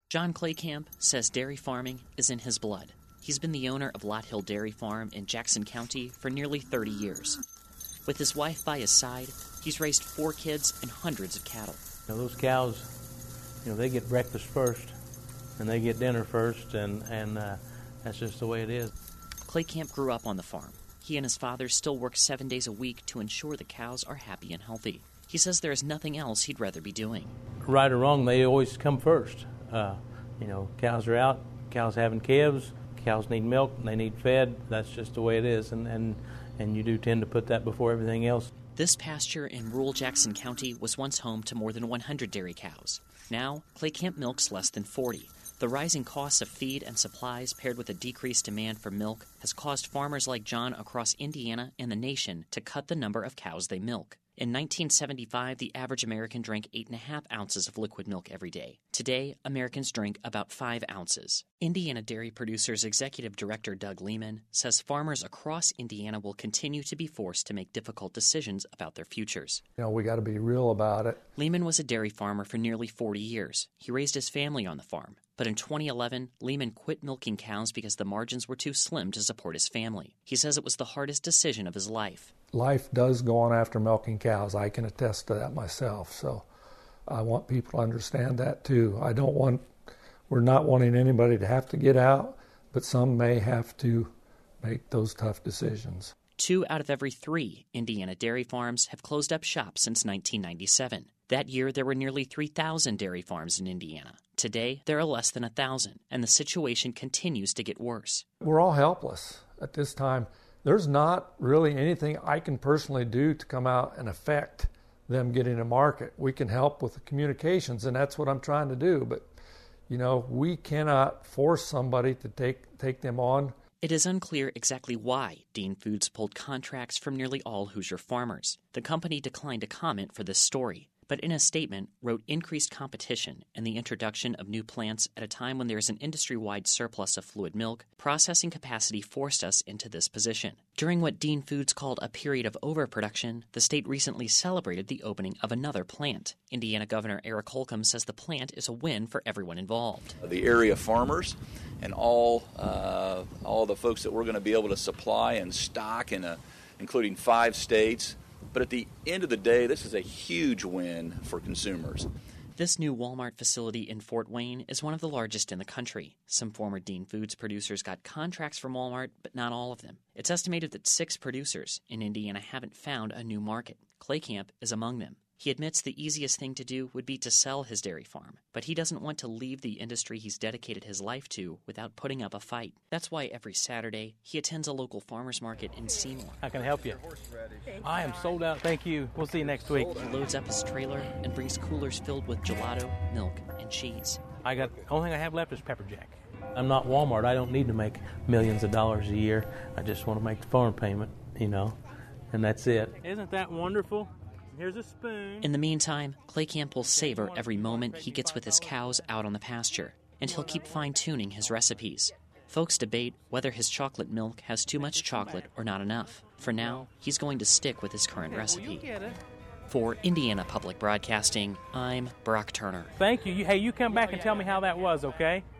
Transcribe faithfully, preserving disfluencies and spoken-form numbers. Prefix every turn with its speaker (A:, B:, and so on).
A: John Claycamp says dairy farming is in his blood. He's been the owner of Lot Hill Dairy Farm in Jackson County for nearly thirty years. With his wife by his side, he's raised four kids and hundreds of cattle.
B: You know, those cows, you know, they get breakfast first, and they get dinner first, and, and uh, that's just the way it is.
A: Claycamp grew up on the farm. He and his father still work seven days a week to ensure the cows are happy and healthy. He says there is nothing else he'd rather be doing.
B: Right or wrong, they always come first. Uh, you know, cows are out, cows having calves, cows need milk, and they need fed. That's just the way it is, and, and, and you do tend to put that before everything else.
A: This pasture in rural Jackson County was once home to more than one hundred dairy cows. Now, Claycamp milks less than forty. The rising costs of feed and supplies paired with a decreased demand for milk has caused farmers like John across Indiana and the nation to cut the number of cows they milk. In nineteen seventy-five, the average American drank eight and a half ounces of liquid milk every day. Today, Americans drink about five ounces. Indiana Dairy Producers Executive Director Doug Lehman says farmers across Indiana will continue to be forced to make difficult decisions about their futures.
C: You know, we got to be real about it.
A: Lehman was a dairy farmer for nearly forty years. He raised his family on the farm. But in twenty eleven, Lehman quit milking cows because the margins were too slim to support his family. He says it was the hardest decision of his life.
C: Life does go on after milking cows. I can attest to that myself. So I want people to understand that too. I don't want, we're not wanting anybody to have to get out, but some may have to make those tough decisions.
A: Two out of every three Indiana dairy farms have closed up shop since nineteen ninety-seven. That year, there were nearly three thousand dairy farms in Indiana. Today, there are less than one thousand, and the situation continues to get worse.
C: We're all helpless at this time. There's not really anything I can personally do to come out and affect them getting a market. We can help with the communications, and that's what I'm trying to do. But, you know, we cannot force somebody to take, take them on.
A: It is unclear exactly why Dean Foods pulled contracts from nearly all Hoosier farmers. The company declined to comment for this story, but in a statement wrote increased competition and the introduction of new plants at a time when there is an industry-wide surplus of fluid milk, processing capacity forced us into this position. During what Dean Foods called a period of overproduction, the state recently celebrated the opening of another plant. Indiana Governor Eric Holcomb says the plant is a win for everyone involved.
D: The area farmers and all uh, all the folks that we're going to be able to supply and stock, in a, including five states. But at the end of the day, this is a huge win for consumers.
A: This new Walmart facility in Fort Wayne is one of the largest in the country. Some former Dean Foods producers got contracts from Walmart, but not all of them. It's estimated that six producers in Indiana haven't found a new market. Claycamp is among them. He admits the easiest thing to do would be to sell his dairy farm, but he doesn't want to leave the industry he's dedicated his life to without putting up a fight. That's why every Saturday he attends a local farmer's market in Seymour.
B: How can I help you? I am sold out. Thank you. We'll see you next week.
A: He loads up his trailer and brings coolers filled with gelato, milk, and cheese.
B: I got, the only thing I have left is Pepper Jack. I'm not Walmart. I don't need to make millions of dollars a year. I just want to make the farm payment, you know, and that's it.
E: Isn't that wonderful? Here's a spoon.
A: In the meantime, Claycamp will savor every moment he gets with his cows out on the pasture, and he'll keep fine-tuning his recipes. Folks debate whether his chocolate milk has too much chocolate or not enough. For now, he's going to stick with his current recipe. For Indiana Public Broadcasting, I'm Brock Turner.
E: Thank you. Hey, you come back and tell me how that was, okay?